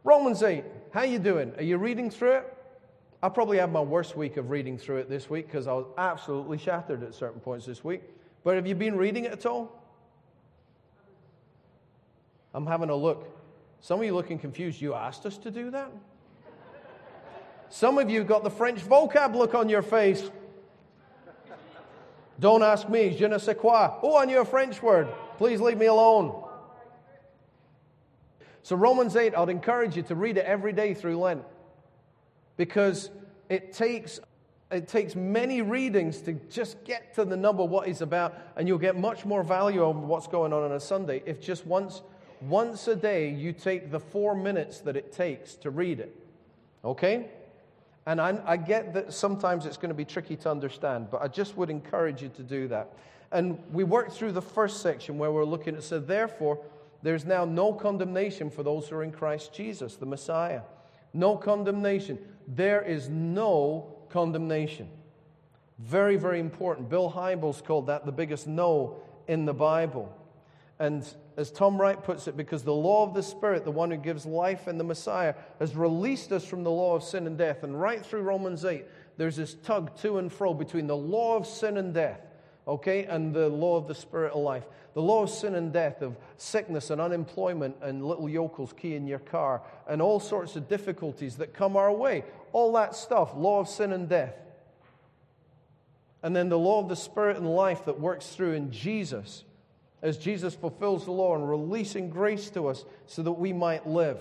Romans 8, how you doing? Are you reading through it? I probably had my worst week of reading through it this week because I was absolutely shattered at certain points this week. But have you been reading it at all? I'm having a look. Some of you looking confused. You asked us to do that? Some of you got the French vocab look on your face. Don't ask me. Je ne sais quoi. Oh, I knew a French word. Please leave me alone. So Romans 8, I'd encourage you to read it every day through Lent. Because it takes many readings to just get to the nub of what he's about, and you'll get much more value on what's going on a Sunday if just once a day you take the 4 minutes that it takes to read it. Okay? And I get that sometimes it's going to be tricky to understand, but I just would encourage you to do that. And we worked through the first section where we're looking at, so therefore, there's now no condemnation for those who are in Christ Jesus, the Messiah. No condemnation. There is no condemnation. Very, very important. Bill Hybels called that the biggest no in the Bible. And as Tom Wright puts it, because the law of the Spirit, the one who gives life in the Messiah, has released us from the law of sin and death. And right through Romans 8, there's this tug to and fro between the law of sin and death, okay, and the law of the Spirit of life. The law of sin and death, of sickness and unemployment and little yokels keying your car and all sorts of difficulties that come our way. All that stuff, law of sin and death. And then the law of the Spirit and life that works through in Jesus, as Jesus fulfills the law and releasing grace to us so that we might live.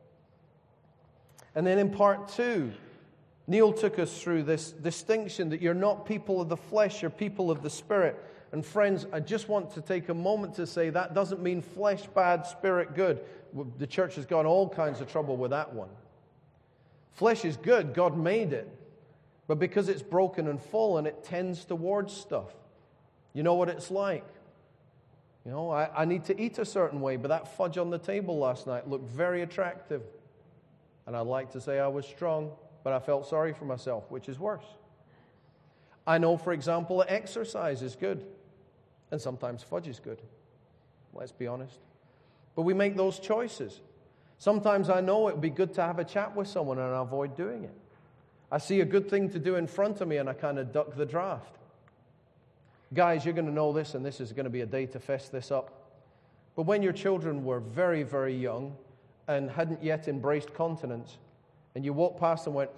And then in part 2, Neil took us through this distinction that you're not people of the flesh, you're people of the Spirit. And friends, I just want to take a moment to say that doesn't mean flesh bad, spirit good. The church has got all kinds of trouble with that one. Flesh is good, God made it. But because it's broken and fallen, it tends towards stuff. You know what it's like. You know, I need to eat a certain way, but that fudge on the table last night looked very attractive. And I'd like to say I was strong, but I felt sorry for myself, which is worse. I know, for example, that exercise is good. And sometimes fudge is good. Let's be honest. But we make those choices. Sometimes I know it would be good to have a chat with someone and I avoid doing it. I see a good thing to do in front of me and I kind of duck the draft. Guys, you're going to know this, and this is going to be a day to fess this up. But when your children were very, very young and hadn't yet embraced continence, and you walked past and went,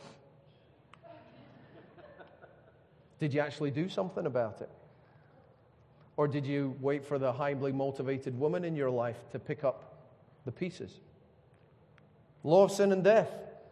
did you actually do something about it? Or did you wait for the highly motivated woman in your life to pick up the pieces? Law of sin and death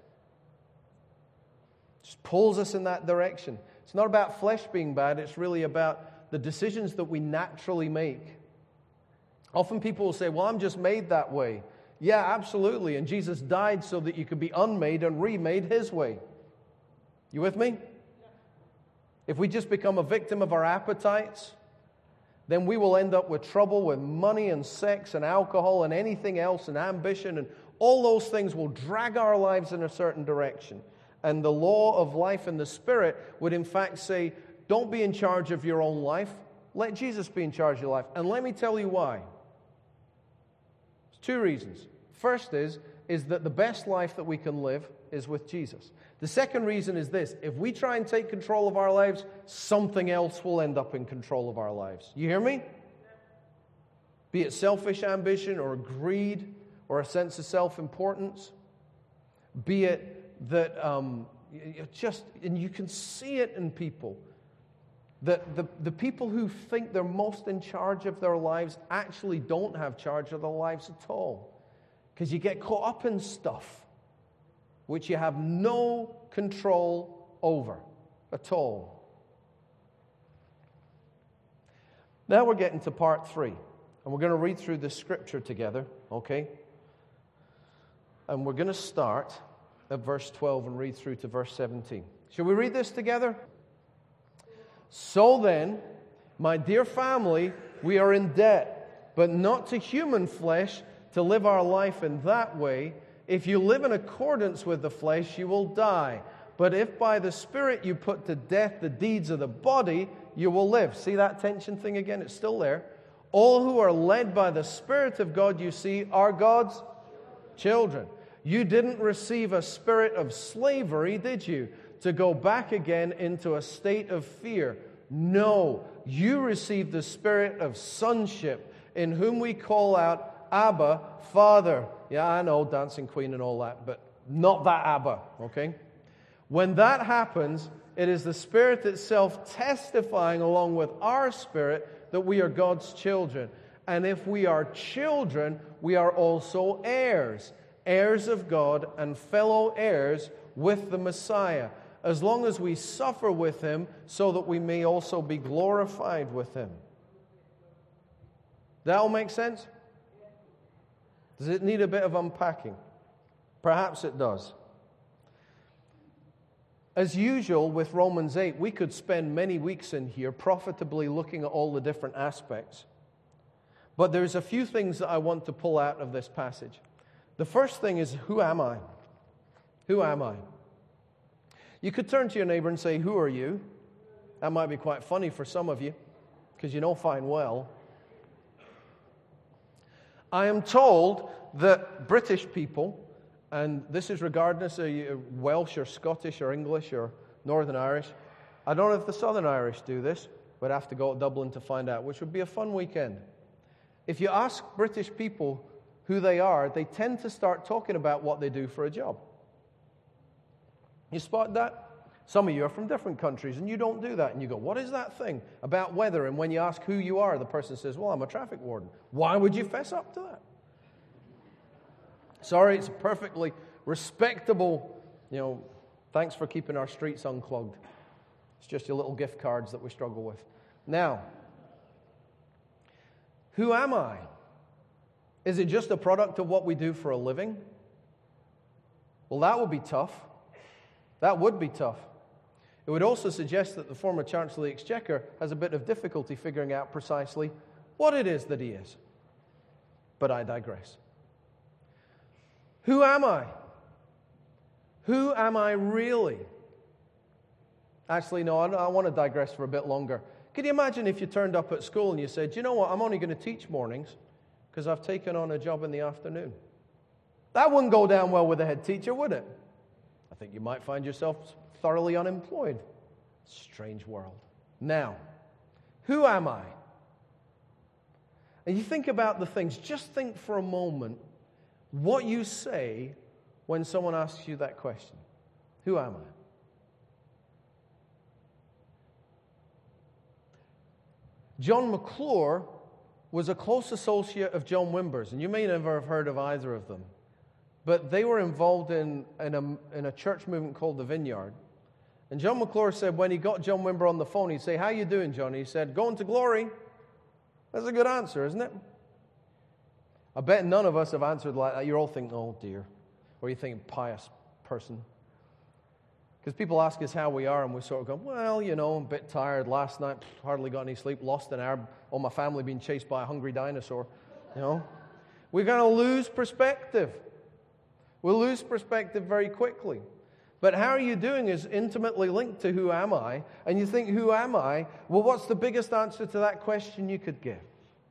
just pulls us in that direction. It's not about flesh being bad, it's really about the decisions that we naturally make. Often people will say, well, I'm just made that way. Yeah, absolutely. And Jesus died so that you could be unmade and remade His way. You with me? If we just become a victim of our appetites, then we will end up with trouble with money and sex and alcohol and anything else and ambition, and all those things will drag our lives in a certain direction. And the law of life and the Spirit would in fact say, don't be in charge of your own life. Let Jesus be in charge of your life. And let me tell you why. There's 2 reasons. First is that the best life that we can live is with Jesus. The second reason is this: if we try and take control of our lives, something else will end up in control of our lives. You hear me? Be it selfish ambition or greed or a sense of self-importance. Be it that and you can see it in people, that the people who think they're most in charge of their lives actually don't have charge of their lives at all. Because you get caught up in stuff which you have no control over at all. Now we're getting to part 3. And we're going to read through the scripture together, okay? And we're going to start at verse 12 and read through to verse 17. Shall we read this together? So then, my dear family, we are in debt, but not to human flesh, to live our life in that way. If you live in accordance with the flesh, you will die. But if by the Spirit you put to death the deeds of the body, you will live. See that tension thing again? It's still there. All who are led by the Spirit of God, you see, are God's children. You didn't receive a spirit of slavery, did you? To go back again into a state of fear. No, you received the spirit of sonship, in whom we call out, Abba, Father. Yeah, I know, Dancing Queen and all that, but not that Abba, okay? When that happens, it is the Spirit itself testifying along with our spirit that we are God's children. And if we are children, we are also heirs, heirs of God and fellow heirs with the Messiah, as long as we suffer with Him, so that we may also be glorified with Him. That all make sense? Does it need a bit of unpacking? Perhaps it does. As usual with Romans 8, we could spend many weeks in here profitably looking at all the different aspects. But there's a few things that I want to pull out of this passage. The first thing is, who am I? Who am I? You could turn to your neighbor and say, who are you? That might be quite funny for some of you, because you know fine well. I am told that British people, and this is regardless of Welsh or Scottish or English or Northern Irish. I don't know if the Southern Irish do this, but I have to go to Dublin to find out, which would be a fun weekend. If you ask British people who they are, they tend to start talking about what they do for a job. You spot that? Some of you are from different countries and you don't do that. And you go, what is that thing about weather? And when you ask who you are, the person says, well, I'm a traffic warden. Why would you fess up to that? Sorry, it's a perfectly respectable, thanks for keeping our streets unclogged. It's just your little gift cards that we struggle with. Now, who am I? Is it just a product of what we do for a living? Well, that would be tough. That would be tough. It would also suggest that the former Chancellor of the Exchequer has a bit of difficulty figuring out precisely what it is that he is. But I digress. Who am I? Who am I really? Actually, no, I want to digress for a bit longer. Can you imagine if you turned up at school and you said, you know what, I'm only going to teach mornings because I've taken on a job in the afternoon? That wouldn't go down well with the head teacher, would it? I think you might find yourself thoroughly unemployed. Strange world. Now, who am I? And you think about the things, just think for a moment what you say when someone asks you that question. Who am I? John McClure was a close associate of John Wimber's, and you may never have heard of either of them. But they were involved in a church movement called the Vineyard. And John McClure said when he got John Wimber on the phone, he'd say, how you doing, John? He said, going to glory. That's a good answer, isn't it? I bet none of us have answered like that. You're all thinking, oh dear. Or you're thinking, pious person. Because people ask us how we are, and we sort of go, well, I'm a bit tired. Last night, hardly got any sleep. Lost an hour. All my family being chased by a hungry dinosaur. We're going to lose perspective. We'll lose perspective very quickly. But how are you doing is intimately linked to who am I. And you think, who am I? Well, what's the biggest answer to that question you could give?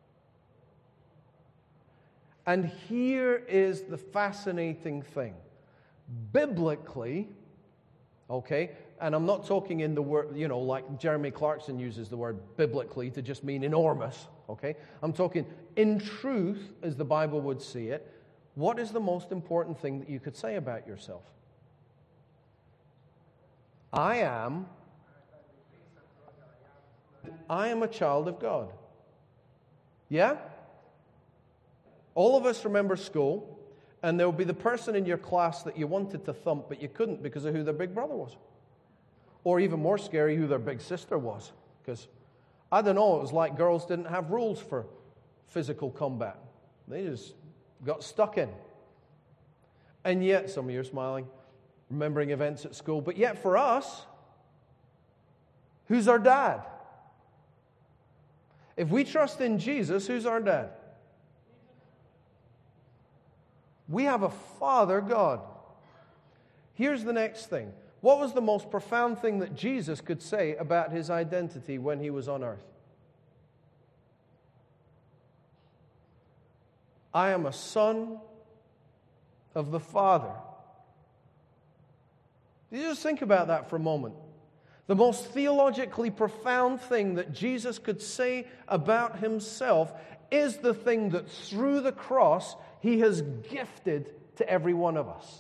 And here is the fascinating thing. Biblically, okay, and I'm not talking in the word, like Jeremy Clarkson uses the word biblically to just mean enormous, okay? I'm talking in truth, as the Bible would see it. What is the most important thing that you could say about yourself? I am a child of God. Yeah? All of us remember school, and there will be the person in your class that you wanted to thump, but you couldn't because of who their big brother was. Or even more scary, who their big sister was. Because, I don't know, it was like girls didn't have rules for physical combat. They just got stuck in. And yet, some of you are smiling, remembering events at school, but yet for us, who's our dad? If we trust in Jesus, who's our dad? We have a Father God. Here's the next thing. What was the most profound thing that Jesus could say about his identity when he was on earth? I am a son of the Father. You just think about that for a moment. The most theologically profound thing that Jesus could say about himself is the thing that through the cross he has gifted to every one of us.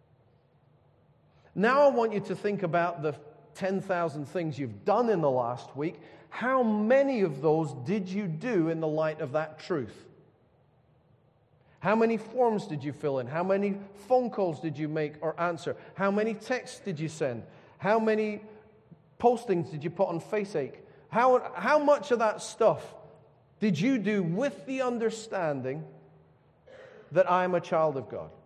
Now I want you to think about the 10,000 things you've done in the last week. How many of those did you do in the light of that truth? How many forms did you fill in? How many phone calls did you make or answer? How many texts did you send? How many postings did you put on FaceAche? How much of that stuff did you do with the understanding that I am a child of God?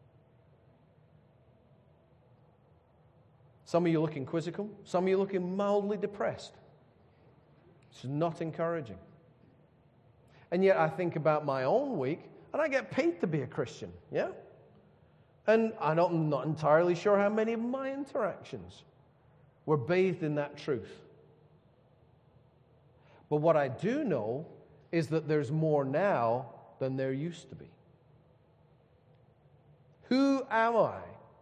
Some of you looking quizzical. Some of you looking mildly depressed. It's not encouraging. And yet I think about my own week, and I get paid to be a Christian, yeah? And I'm not entirely sure how many of my interactions were bathed in that truth. But what I do know is that there's more now than there used to be. Who am I?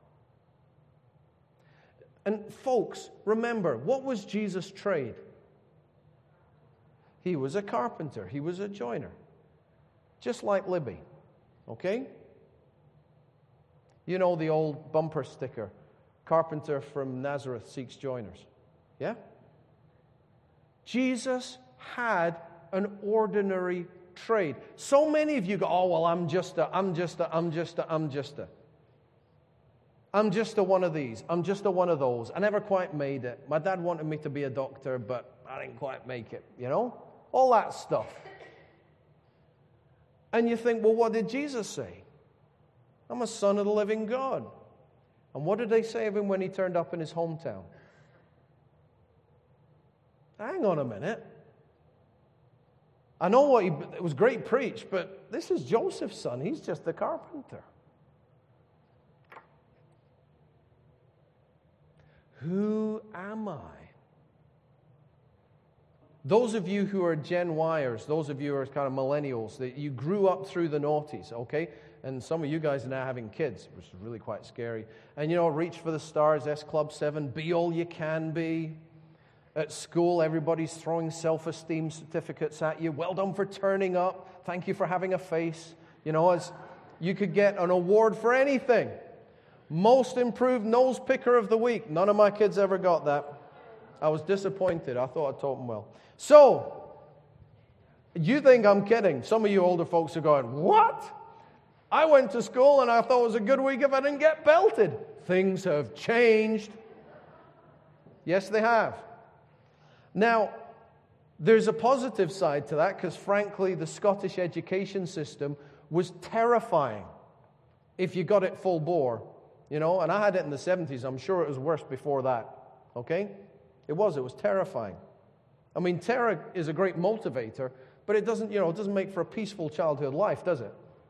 And folks, remember, what was Jesus' trade? He was a carpenter. He was a joiner. Just like Libby. Okay? You know the old bumper sticker, carpenter from Nazareth seeks joiners. Yeah? Jesus had an ordinary trade. So many of you go, oh, well, I'm just a one of these. I'm just a one of those. I never quite made it. My dad wanted me to be a doctor, but I didn't quite make it, you know? All that stuff. And you think, well, what did Jesus say? I'm a son of the living God. And what did they say of him when he turned up in his hometown? Hang on a minute. I know it was great preach, but this is Joseph's son. He's just a carpenter. Who am I? Those of you who are Gen Yers, those of you who are kind of millennials, that you grew up through the noughties, okay? And some of you guys are now having kids, which is really quite scary. And you know, reach for the stars, S Club 7, be all you can be. At school, everybody's throwing self-esteem certificates at you. Well done for turning up. Thank you for having a face. You know, you could get an award for anything. Most improved nose picker of the week. None of my kids ever got that. I was disappointed. I thought I taught them well. So, you think I'm kidding. Some of you older folks are going, what? I went to school and I thought it was a good week if I didn't get belted. Things have changed. Yes, they have. Now, there's a positive side to that because, frankly, the Scottish education system was terrifying if you got it full bore. You know, and I had it in the 70s. I'm sure it was worse before that. Okay? It was terrifying. I mean, terror is a great motivator, but it doesn't make for a peaceful childhood life, does it?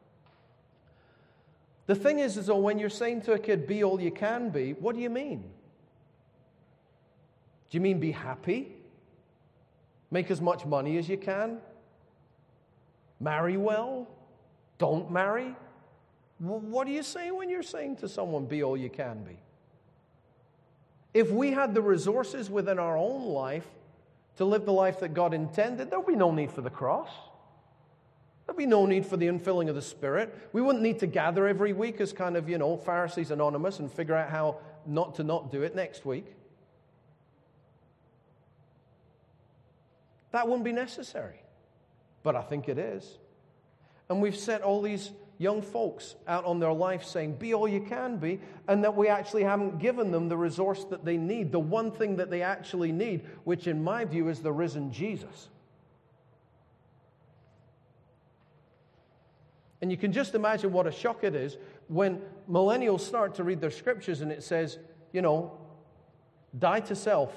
The thing is though, when you're saying to a kid, be all you can be, what do you mean? Do you mean be happy? Make as much money as you can? Marry well? Don't marry? What do you say when you're saying to someone, be all you can be? If we had the resources within our own life to live the life that God intended, there would be no need for the cross. There would be no need for the infilling of the Spirit. We wouldn't need to gather every week as kind of, Pharisees Anonymous and figure out how not to not do it next week. That wouldn't be necessary. But I think it is. And we've set all these young folks out on their life saying, be all you can be, and that we actually haven't given them the resource that they need, the one thing that they actually need, which in my view is the risen Jesus. And you can just imagine what a shock it is when millennials start to read their scriptures and it says, die to self.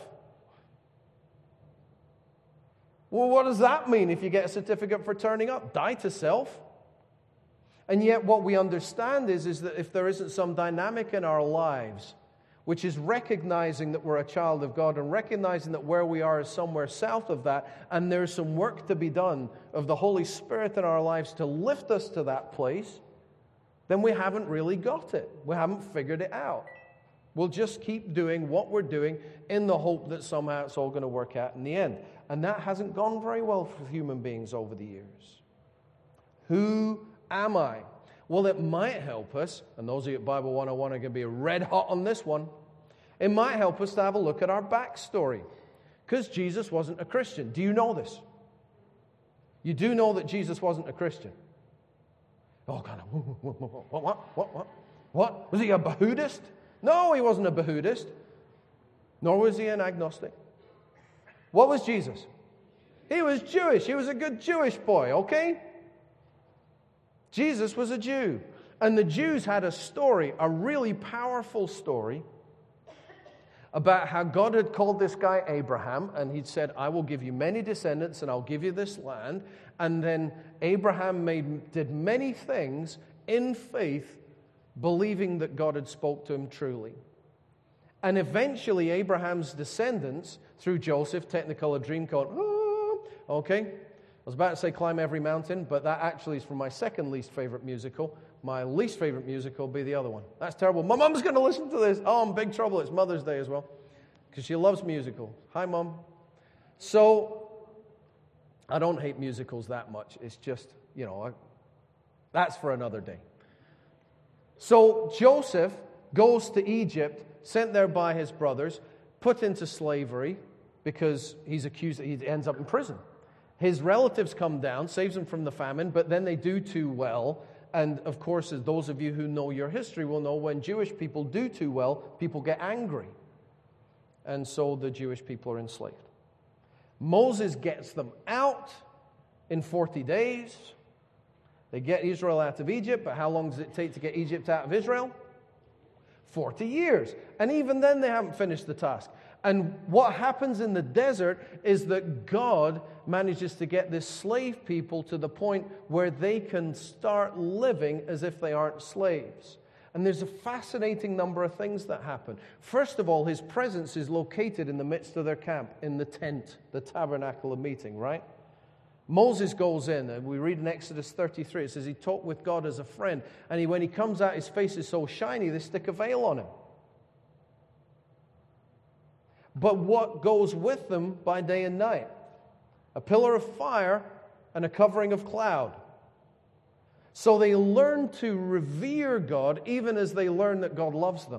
Well, what does that mean if you get a certificate for turning up? Die to self? And yet what we understand is that if there isn't some dynamic in our lives, which is recognizing that we're a child of God and recognizing that where we are is somewhere south of that, and there's some work to be done of the Holy Spirit in our lives to lift us to that place, then we haven't really got it. We haven't figured it out. We'll just keep doing what we're doing in the hope that somehow it's all going to work out in the end. And that hasn't gone very well for human beings over the years. Who am I? Well, it might help us, and those of you at Bible 101 are going to be red hot on this one. It might help us to have a look at our backstory. Because Jesus wasn't a Christian. Do you know this? You do know that Jesus wasn't a Christian. Oh, kind of, what? Was he a Buddhist? No, he wasn't a Buddhist. Nor was he an agnostic. What was Jesus? He was Jewish. He was a good Jewish boy, okay? Jesus was a Jew. And the Jews had a story, a really powerful story, about how God had called this guy Abraham, and he'd said, I will give you many descendants, and I'll give you this land. And then Abraham did many things in faith, believing that God had spoke to him truly. And eventually, Abraham's descendants, through Joseph, Technicolor Dreamcoat, okay? I was about to say Climb Every Mountain, but that actually is from my second least favorite musical. My least favorite musical will be the other one. That's terrible. My mom's going to listen to this. Oh, I'm in big trouble. It's Mother's Day as well, because she loves musicals. Hi, Mom. So, I don't hate musicals that much. It's just, that's for another day. So, Joseph goes to Egypt, sent there by his brothers, put into slavery because he's accused that he ends up in prison. His relatives come down, saves him from the famine, but then they do too well. And of course, as those of you who know your history will know, when Jewish people do too well, people get angry. And so the Jewish people are enslaved. Moses gets them out in 40 days. They get Israel out of Egypt, but how long does it take to get Egypt out of Israel? 40 years. And even then they haven't finished the task. And what happens in the desert is that God manages to get this slave people to the point where they can start living as if they aren't slaves. And there's a fascinating number of things that happen. First of all, his presence is located in the midst of their camp, in the tent, the tabernacle of meeting, right? Moses goes in, and we read in Exodus 33, it says he talked with God as a friend, and when he comes out, his face is so shiny, they stick a veil on him. But what goes with them by day and night? A pillar of fire and a covering of cloud. So they learn to revere God even as they learn that God loves them.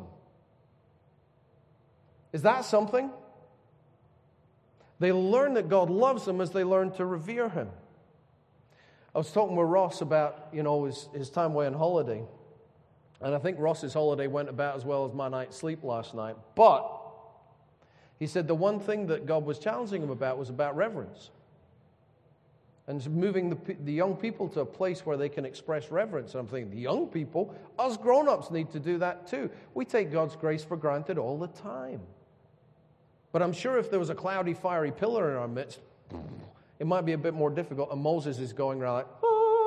Is that something? They learn that God loves them as they learn to revere Him. I was talking with Ross about, his time away on holiday. And I think Ross's holiday went about as well as my night's sleep last night. But he said the one thing that God was challenging him about was about reverence. And moving the young people to a place where they can express reverence. And I'm thinking, the young people, us grown-ups need to do that too. We take God's grace for granted all the time. But I'm sure if there was a cloudy, fiery pillar in our midst, it might be a bit more difficult. And Moses is going around like,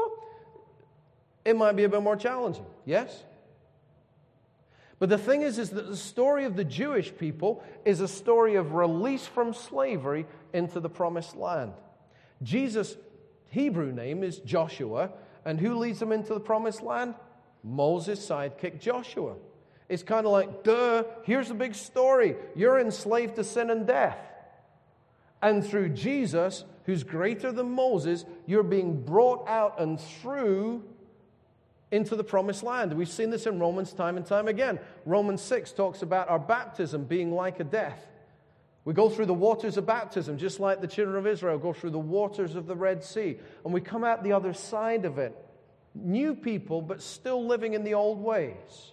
it might be a bit more challenging. Yes? But the thing is that the story of the Jewish people is a story of release from slavery into the promised land. Jesus' Hebrew name is Joshua, and who leads them into the promised land? Moses' sidekick Joshua. It's kind of like, here's the big story. You're enslaved to sin and death. And through Jesus, who's greater than Moses, you're being brought out and through into the promised land. We've seen this in Romans time and time again. Romans 6 talks about our baptism being like a death. We go through the waters of baptism, just like the children of Israel go through the waters of the Red Sea. And we come out the other side of it. New people, but still living in the old ways.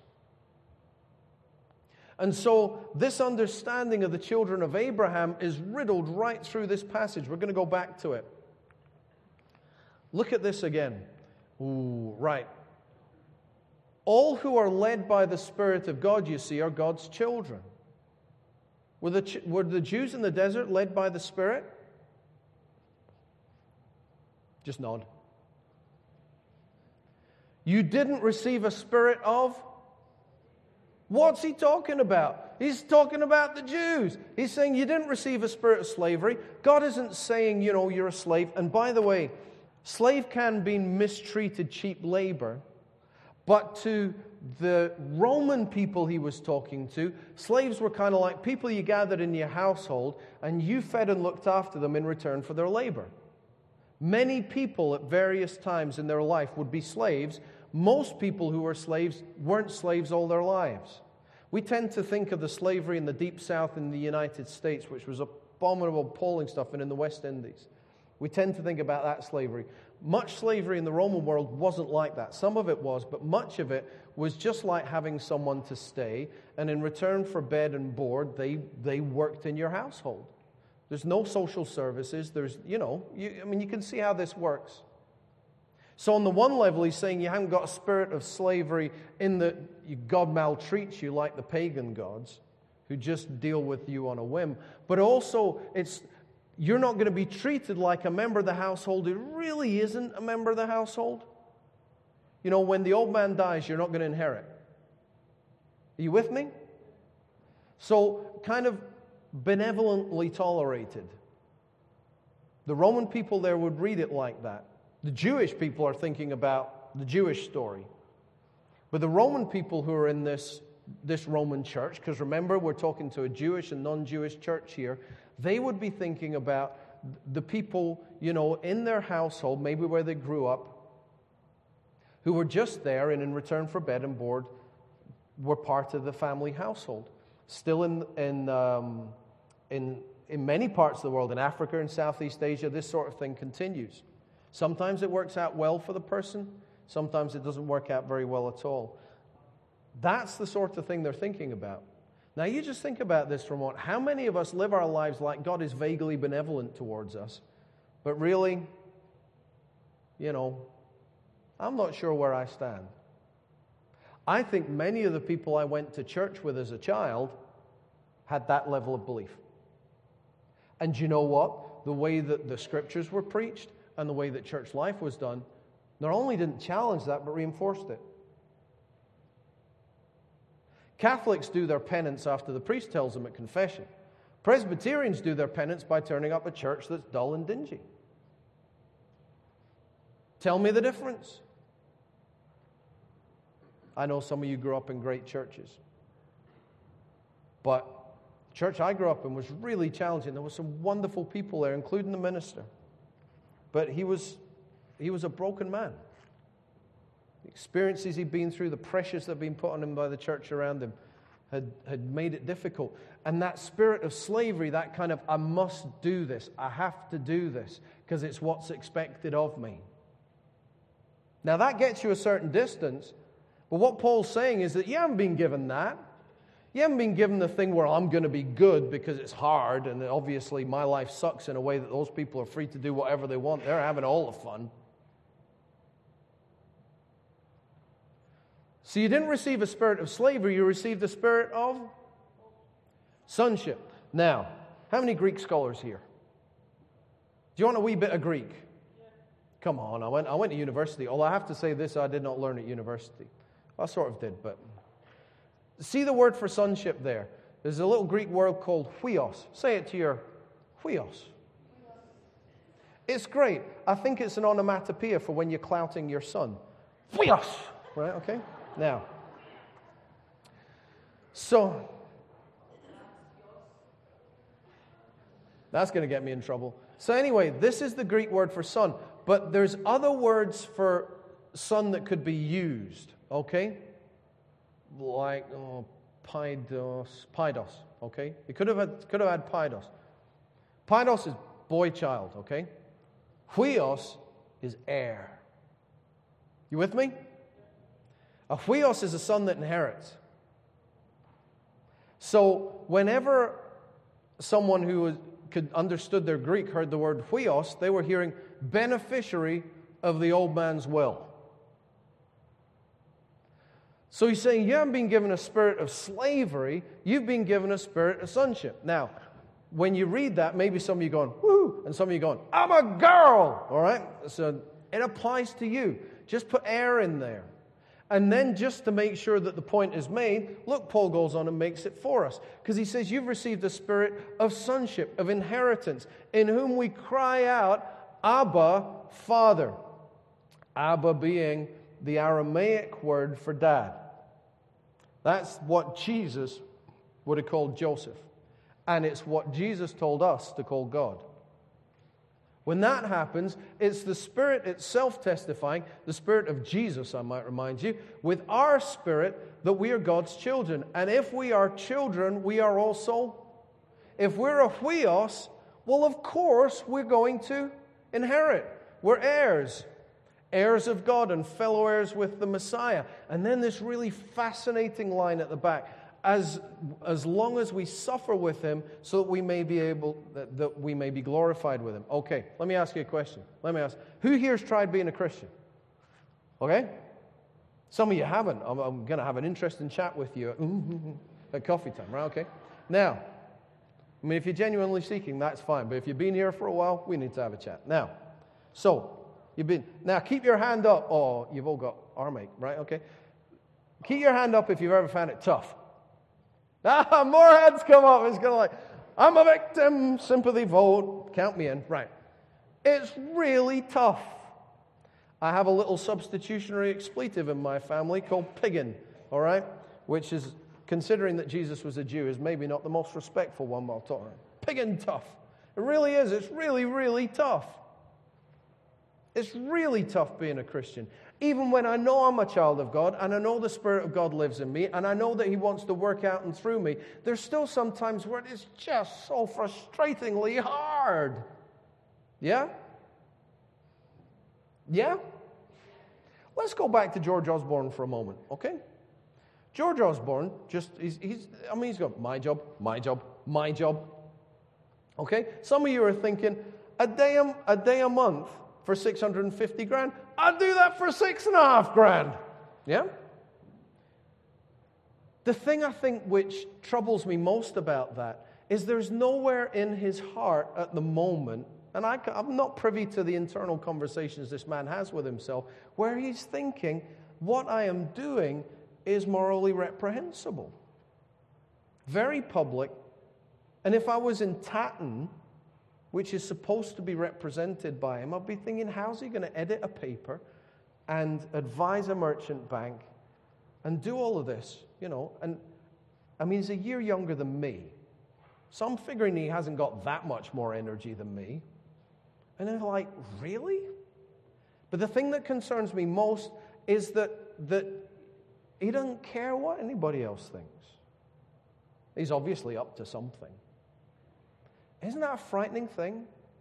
And so this understanding of the children of Abraham is riddled right through this passage. We're going to go back to it. Look at this again. Ooh, right. All who are led by the Spirit of God, you see, are God's children. Were the Jews in the desert led by the Spirit? Just nod. You didn't receive a spirit of? What's he talking about? He's talking about the Jews. He's saying you didn't receive a spirit of slavery. God isn't saying, you're a slave. And by the way, slave can be mistreated cheap labor. But to the Roman people he was talking to, slaves were kind of like people you gathered in your household and you fed and looked after them in return for their labor. Many people at various times in their life would be slaves. Most people who were slaves weren't slaves all their lives. We tend to think of the slavery in the Deep South in the United States, which was abominable, appalling stuff, and in the West Indies. We tend to think about that slavery. Much slavery in the Roman world wasn't like that. Some of it was, but much of it was just like having someone to stay, and in return for bed and board, they worked in your household. There's no social services. There's, you can see how this works. So on the one level, he's saying you haven't got a spirit of slavery in that God maltreats you like the pagan gods who just deal with you on a whim. But also, you're not going to be treated like a member of the household who really isn't a member of the household. When the old man dies, you're not going to inherit. Are you with me? So, kind of benevolently tolerated. The Roman people there would read it like that. The Jewish people are thinking about the Jewish story. But the Roman people who are in this Roman church, because remember, we're talking to a Jewish and non-Jewish church here, they would be thinking about the people, in their household, maybe where they grew up, who were just there and in return for bed and board were part of the family household. Still in many parts of the world, in Africa and Southeast Asia, this sort of thing continues. Sometimes it works out well for the person. Sometimes it doesn't work out very well at all. That's the sort of thing they're thinking about. Now, you just think about this for a moment. How many of us live our lives like God is vaguely benevolent towards us, but really, I'm not sure where I stand. I think many of the people I went to church with as a child had that level of belief. And you know what? The way that the scriptures were preached and the way that church life was done, not only didn't challenge that, but reinforced it. Catholics do their penance after the priest tells them at confession. Presbyterians do their penance by turning up a church that's dull and dingy. Tell me the difference. I know some of you grew up in great churches. But the church I grew up in was really challenging. There were some wonderful people there, including the minister. But he was a broken man. The experiences he'd been through, the pressures that had been put on him by the church around him had made it difficult. And that spirit of slavery, that kind of, I must do this, I have to do this, because it's what's expected of me. Now that gets you a certain distance, but what Paul's saying is that you haven't been given that. You haven't been given the thing where I'm going to be good because it's hard, and obviously my life sucks in a way that those people are free to do whatever they want. They're having all the fun. So you didn't receive a spirit of slavery, you received a spirit of sonship. Now, how many Greek scholars here? Do you want a wee bit of Greek? Come on, I went to university. Although I have to say this, I did not learn at university. I sort of did, but... See the word for sonship there. There's a little Greek word called huios. Say it to your huios. It's great. I think it's an onomatopoeia for when you're clouting your son. Huios! Right, okay? Now, so, that's going to get me in trouble. So anyway, this is the Greek word for son. But there's other words for son that could be used, okay? Like paidos, okay? It could have had paidos. Paidos is boy child, okay? Huios is heir. You with me? A huios is a son that inherits. So whenever someone who understood their Greek heard the word huios, they were hearing beneficiary of the old man's will. So he's saying you haven't been given a spirit of slavery, you've been given a spirit of sonship. Now, when you read that, maybe some of you going, woo, and some of you going, I'm a girl, all right? So it applies to you. Just put heir in there. And then just to make sure that the point is made, look, Paul goes on and makes it for us. Because he says, you've received the spirit of sonship, of inheritance, in whom we cry out, Abba, Father. Abba being the Aramaic word for dad. That's what Jesus would have called Joseph. And it's what Jesus told us to call God. When that happens, it's the Spirit itself testifying, the Spirit of Jesus, I might remind you, with our spirit that we are God's children. And if we are children, we are also, if we're a huios, well, of course, we're going to inherit. We're heirs. Heirs of God and fellow heirs with the Messiah. And then this really fascinating line at the back. As long as we suffer with Him, so that we may be that we may be glorified with Him. Okay, let me ask you a question. Let me ask, who here's tried being a Christian? Okay? Some of you haven't. I'm going to have an interesting chat with you at coffee time, right? Okay. Now, I mean, if you're genuinely seeking, that's fine. But if you've been here for a while, we need to have a chat. Now, now keep your hand up. Oh, you've all got armache, right? Okay. Keep your hand up if you've ever found it tough. More hands come up. It's kind of like, I'm a victim, sympathy vote, count me in. Right. It's really tough. I have a little substitutionary expletive in my family called piggin, all right? Which is, considering that Jesus was a Jew, is maybe not the most respectful one while talking. Piggin tough. It really is. It's really, really tough. It's really tough being a Christian. Even when I know I'm a child of God, and I know the Spirit of God lives in me, and I know that He wants to work out and through me, there's still some times where it is just so frustratingly hard. Yeah? Yeah? Let's go back to George Osborne for a moment, okay? George Osborne, he's got my job, my job, my job. Okay? Some of you are thinking, a day a month for 650 grand? I'd do that for 6.5 grand. Yeah? The thing I think which troubles me most about that is there's nowhere in his heart at the moment, and I'm not privy to the internal conversations this man has with himself, where he's thinking, what I am doing is morally reprehensible. Very public. And if I was in Tatton, which is supposed to be represented by him, I'd be thinking, how's he going to edit a paper and advise a merchant bank and do all of this, you know? And I mean, he's a year younger than me. So I'm figuring he hasn't got that much more energy than me. And they're like, really? But the thing that concerns me most is that he doesn't care what anybody else thinks. He's obviously up to something. Isn't that a frightening thing?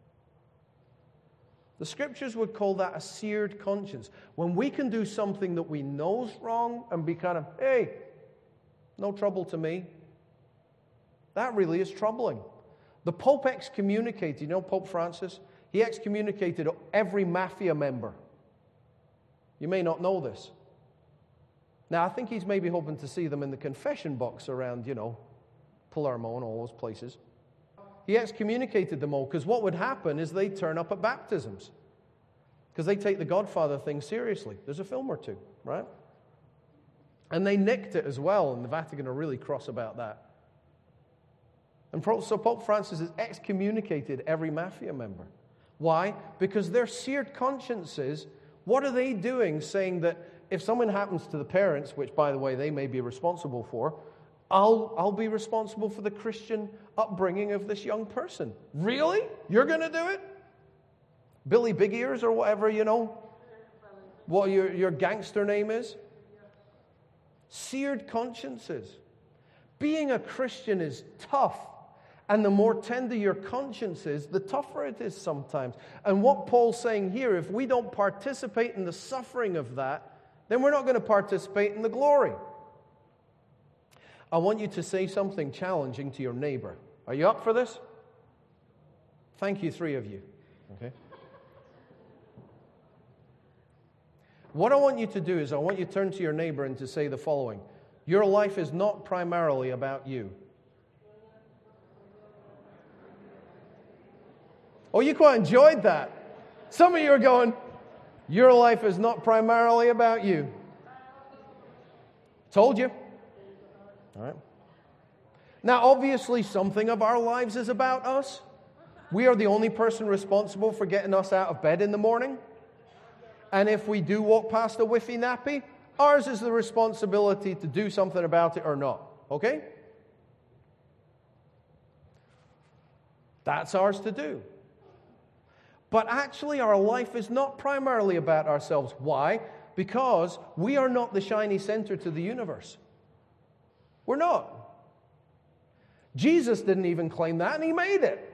The Scriptures would call that a seared conscience. When we can do something that we know's wrong and be kind of, hey, no trouble to me. That really is troubling. The Pope excommunicated, you know, Pope Francis? He excommunicated every mafia member. You may not know this. Now, I think he's maybe hoping to see them in the confession box around, you know, Palermo and all those places. He excommunicated them all because what would happen is they'd turn up at baptisms because they take the Godfather thing seriously. There's a film or two, right? And they nicked it as well, and the Vatican are really cross about that. And so Pope Francis has excommunicated every mafia member. Why? Because their seared consciences, what are they doing saying that if something happens to the parents, which, by the way, they may be responsible for, I'll be responsible for the Christian upbringing of this young person. Really? You're going to do it? Billy Big Ears or whatever, you know, what your gangster name is? Seared consciences. Being a Christian is tough. And the more tender your conscience is, the tougher it is sometimes. And what Paul's saying here, if we don't participate in the suffering of that, then we're not going to participate in the glory. I want you to say something challenging to your neighbor. Are you up for this? Thank you, 3 of you. Okay. What I want you to do is I want you to turn to your neighbor and to say the following. Your life is not primarily about you. Oh, you quite enjoyed that. Some of you are going, your life is not primarily about you. Told you. All right. Now, obviously, something of our lives is about us. We are the only person responsible for getting us out of bed in the morning. And if we do walk past a whiffy nappy, ours is the responsibility to do something about it or not. Okay? That's ours to do. But actually, our life is not primarily about ourselves. Why? Because we are not the shiny center to the universe. We're not. Jesus didn't even claim that, and he made it.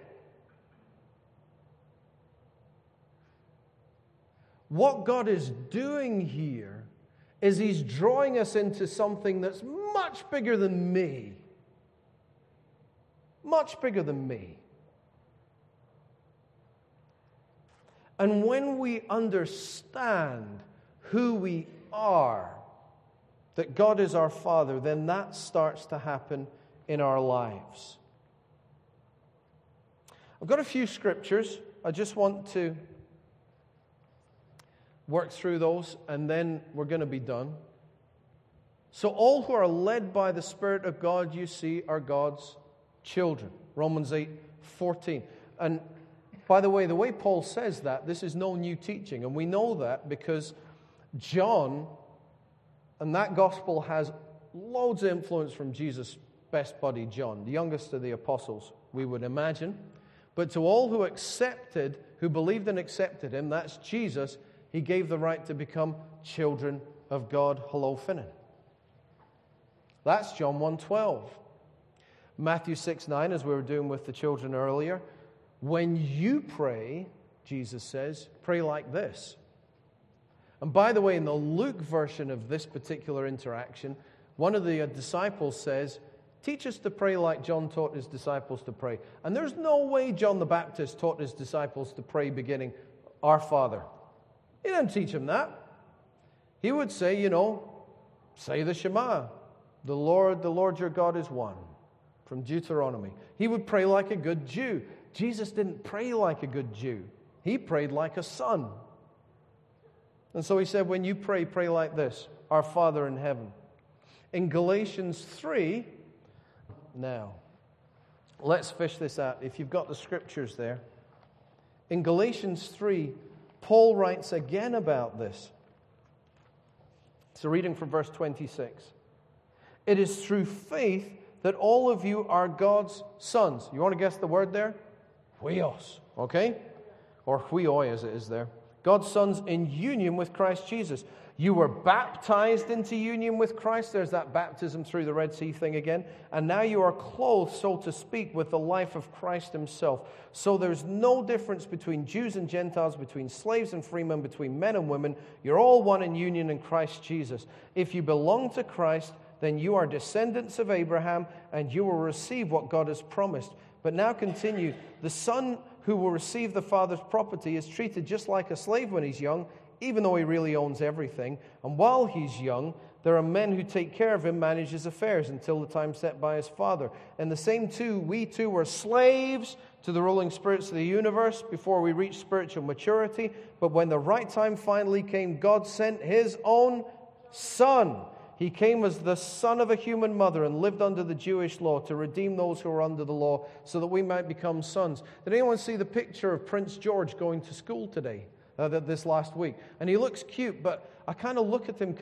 What God is doing here is he's drawing us into something that's much bigger than me. Much bigger than me. And when we understand who we are, that God is our Father, then that starts to happen in our lives. I've got a few scriptures. I just want to work through those, and then we're going to be done. So all who are led by the Spirit of God, you see, are God's children. Romans 8:14. And by the way Paul says that, this is no new teaching. And we know that because John, and that gospel has loads of influence from Jesus' best buddy John, the youngest of the apostles, we would imagine. But to all who accepted, who believed and accepted him, that's Jesus, he gave the right to become children of God. Hello, Finnan. That's John 1:12. Matthew 6:9, as we were doing with the children earlier. When you pray, Jesus says, pray like this. And by the way, in the Luke version of this particular interaction, one of the disciples says, teach us to pray like John taught his disciples to pray. And there's no way John the Baptist taught his disciples to pray beginning, Our Father. He didn't teach them that. He would say, say the Shema. The Lord your God is one. From Deuteronomy. He would pray like a good Jew. Jesus didn't pray like a good Jew. He prayed like a son. And so he said, when you pray, pray like this. Our Father in heaven. In Galatians 3, now, let's fish this out. If you've got the scriptures there. In Galatians 3, Paul writes again about this. So reading from verse 26. It is through faith that all of you are God's sons. You want to guess the word there? Huios. Okay? Or huioi as it is there. God's sons in union with Christ Jesus. You were baptized into union with Christ. There's that baptism through the Red Sea thing again. And now you are clothed, so to speak, with the life of Christ himself. So there's no difference between Jews and Gentiles, between slaves and freemen, between men and women. You're all one in union in Christ Jesus. If you belong to Christ, then you are descendants of Abraham, and you will receive what God has promised. But now continue. The son who will receive the father's property is treated just like a slave when he's young, even though he really owns everything. And while he's young, there are men who take care of him, manage his affairs until the time set by his father. And the same too, we too were slaves to the ruling spirits of the universe before we reached spiritual maturity. But when the right time finally came, God sent his own Son. He came as the son of a human mother and lived under the Jewish law to redeem those who are under the law so that we might become sons. Did anyone see the picture of Prince George going to school today, this last week? And he looks cute, but I kind of look at him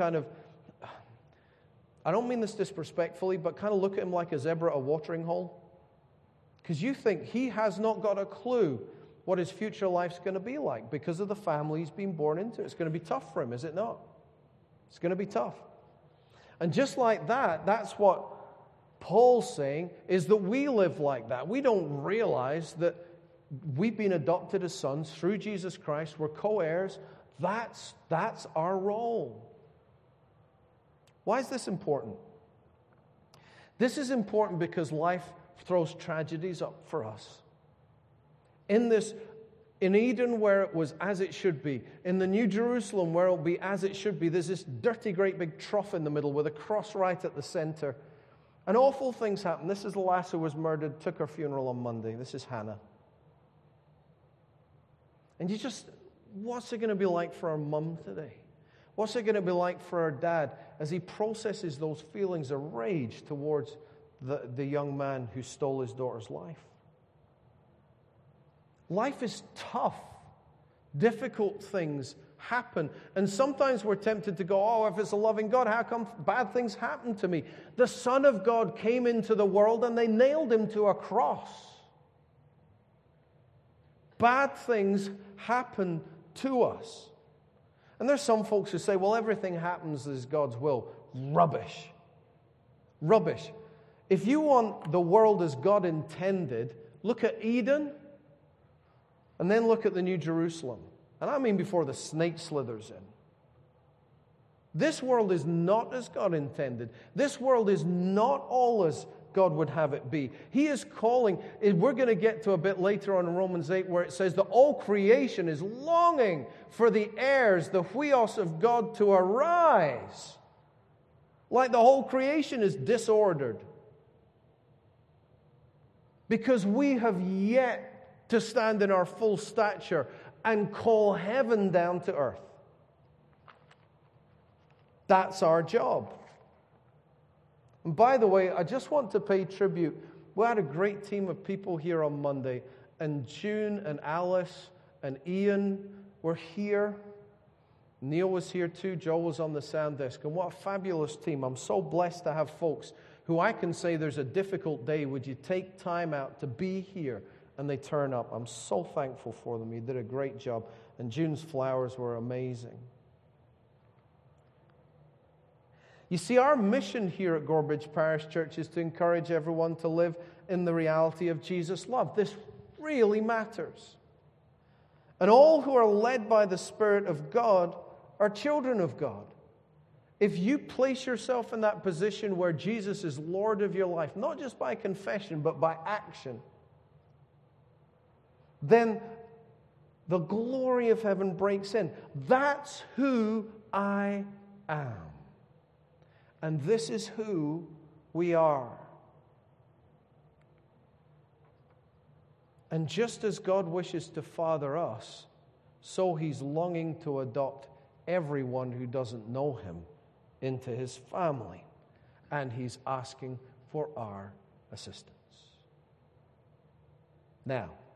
I don't mean this disrespectfully, but kind of look at him like a zebra at a watering hole. Because you think he has not got a clue what his future life's going to be like because of the family he's been born into. It's going to be tough for him, is it not? It's going to be tough. And just like that, that's what Paul's saying, is that we live like that. We don't realize that we've been adopted as sons through Jesus Christ. We're co-heirs. That's our role. Why is this important? This is important because life throws tragedies up for us. In Eden, where it was as it should be. In the New Jerusalem, where it will be as it should be. There's this dirty, great big trough in the middle with a cross right at the center. And awful things happen. This is the lass who was murdered, took her funeral on Monday. This is Hannah. And what's it going to be like for our mum today? What's it going to be like for our dad as he processes those feelings of rage towards the young man who stole his daughter's life? Life is tough. Difficult things happen. And sometimes we're tempted to go, oh, if it's a loving God, how come bad things happen to me? The Son of God came into the world and they nailed him to a cross. Bad things happen to us. And there's some folks who say, well, everything happens as God's will. Rubbish. Rubbish. If you want the world as God intended, look at Eden and then look at the New Jerusalem. And I mean before the snake slithers in. This world is not as God intended. This world is not all as God would have it be. He is calling, we're going to get to a bit later on in Romans 8 where it says that all creation is longing for the heirs, the huios of God to arise. Like the whole creation is disordered. Because we have yet to stand in our full stature and call heaven down to earth. That's our job. And by the way, I just want to pay tribute. We had a great team of people here on Monday, and June and Alice and Ian were here. Neil was here too. Joe was on the sound desk. And what a fabulous team. I'm so blessed to have folks who I can say there's a difficult day. Would you take time out to be here? And they turn up. I'm so thankful for them. You did a great job. And June's flowers were amazing. You see, our mission here at Gorebridge Parish Church is to encourage everyone to live in the reality of Jesus' love. This really matters. And all who are led by the Spirit of God are children of God. If you place yourself in that position where Jesus is Lord of your life, not just by confession, but by action, then the glory of heaven breaks in. That's who I am. And this is who we are. And just as God wishes to father us, so He's longing to adopt everyone who doesn't know Him into His family. And He's asking for our assistance. Now,